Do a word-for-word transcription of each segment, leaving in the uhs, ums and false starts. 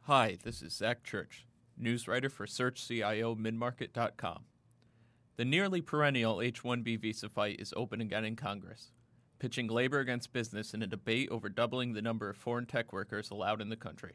Hi, this is Zach Church, news writer for Search C I O Midmarket dot com. The nearly perennial H one B visa fight is open again in Congress, pitching labor against business in a debate over doubling the number of foreign tech workers allowed in the country.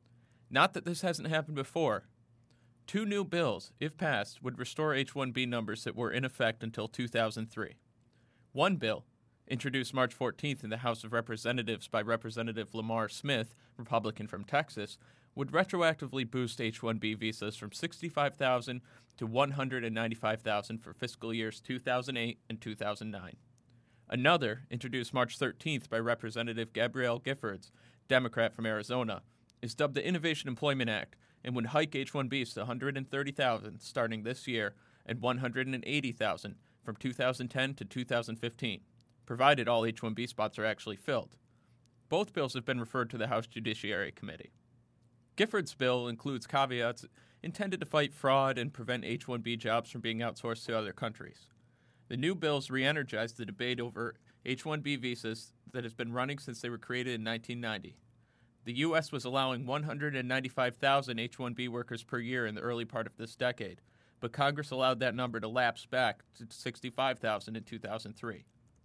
Not that this hasn't happened before. Two new bills, if passed, would restore H one B numbers that were in effect until two thousand three. One bill, introduced March fourteenth in the House of Representatives by Representative Lamar Smith, Republican from Texas, would retroactively boost H one B visas from sixty-five thousand to one hundred ninety-five thousand for fiscal years two thousand eight and two thousand nine. Another, introduced March thirteenth by Representative Gabrielle Giffords, Democrat from Arizona, is dubbed the Innovation Employment Act and would hike H one Bs to one hundred thirty thousand starting this year and one hundred eighty thousand from two thousand ten to two thousand fifteen, provided all H one B spots are actually filled. Both bills have been referred to the House Judiciary Committee. Giffords' bill includes caveats intended to fight fraud and prevent H one B jobs from being outsourced to other countries. The new bills re-energize the debate over H one B visas that has been running since they were created in nineteen ninety. The U S was allowing one hundred ninety-five thousand H one B workers per year in the early part of this decade, but Congress allowed that number to lapse back to sixty-five thousand in two thousand three.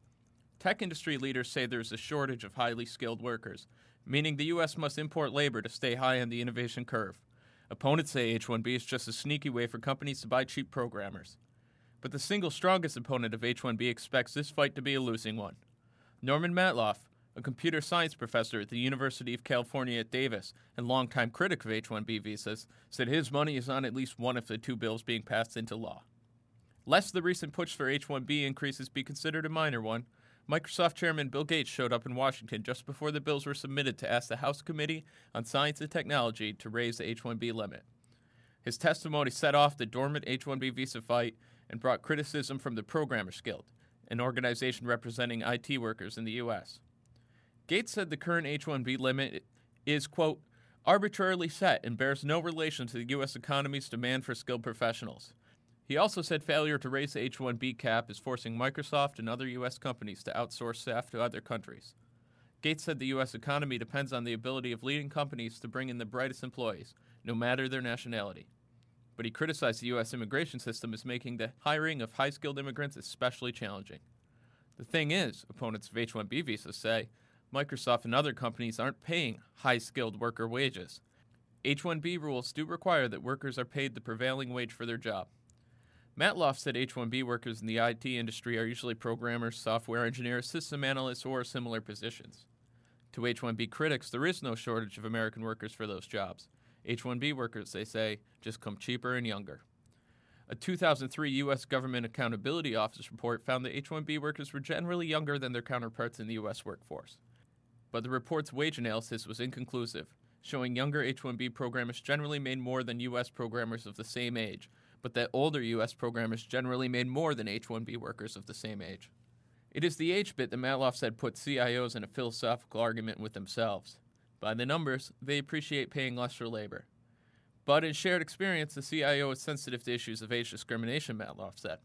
Tech industry leaders say there's a shortage of highly skilled workers, meaning the U S must import labor to stay high on the innovation curve. Opponents say H one B is just a sneaky way for companies to buy cheap programmers. But the single strongest opponent of H one B expects this fight to be a losing one. Norman Matloff, a computer science professor at the University of California at Davis and longtime critic of H one B visas, said his money is on at least one of the two bills being passed into law. Lest the recent push for H one B increases be considered a minor one, Microsoft Chairman Bill Gates showed up in Washington just before the bills were submitted to ask the House Committee on Science and Technology to raise the H one B limit. His testimony set off the dormant H one B visa fight and brought criticism from the Programmers Guild, an organization representing I T workers in the U S. Gates said the current H one B limit is, quote, arbitrarily set and bears no relation to the U S economy's demand for skilled professionals. He also said failure to raise the H one B cap is forcing Microsoft and other U S companies to outsource staff to other countries. Gates said the U S economy depends on the ability of leading companies to bring in the brightest employees, no matter their nationality. But he criticized the U S immigration system as making the hiring of high-skilled immigrants especially challenging. The thing is, opponents of H one B visas say, Microsoft and other companies aren't paying high-skilled worker wages. H one B rules do require that workers are paid the prevailing wage for their job. Matloff said H one B workers in the I T industry are usually programmers, software engineers, system analysts, or similar positions. To H one B critics, there is no shortage of American workers for those jobs. H one B workers, they say, just come cheaper and younger. A two thousand three U S Government Accountability Office report found that H one B workers were generally younger than their counterparts in the U S workforce. But the report's wage analysis was inconclusive, showing younger H one B programmers generally made more than U S programmers of the same age, but that older U S programmers generally made more than H one B workers of the same age. It is the age bit that Matloff said puts C I Os in a philosophical argument with themselves. By the numbers, they appreciate paying less for labor. But in shared experience, the C I O is sensitive to issues of age discrimination, Matloff said.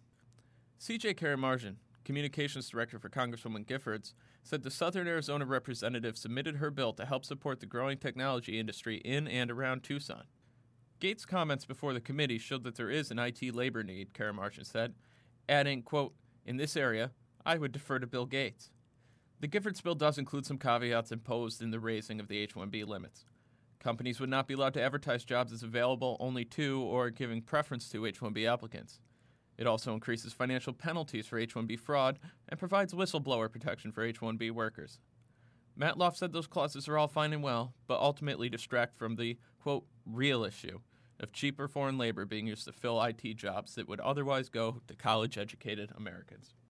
C J Karamarjan, communications director for Congresswoman Giffords, said the Southern Arizona representative submitted her bill to help support the growing technology industry in and around Tucson. Gates' comments before the committee showed that there is an I T labor need, Karamarjan said, adding, quote, in this area, I would defer to Bill Gates. The Giffords bill does include some caveats imposed in the raising of the H one B limits. Companies would not be allowed to advertise jobs as available only to or giving preference to H one B applicants. It also increases financial penalties for H one B fraud and provides whistleblower protection for H one B workers. Matloff said those clauses are all fine and well, but ultimately distract from the, quote, real issue of cheaper foreign labor being used to fill I T jobs that would otherwise go to college-educated Americans.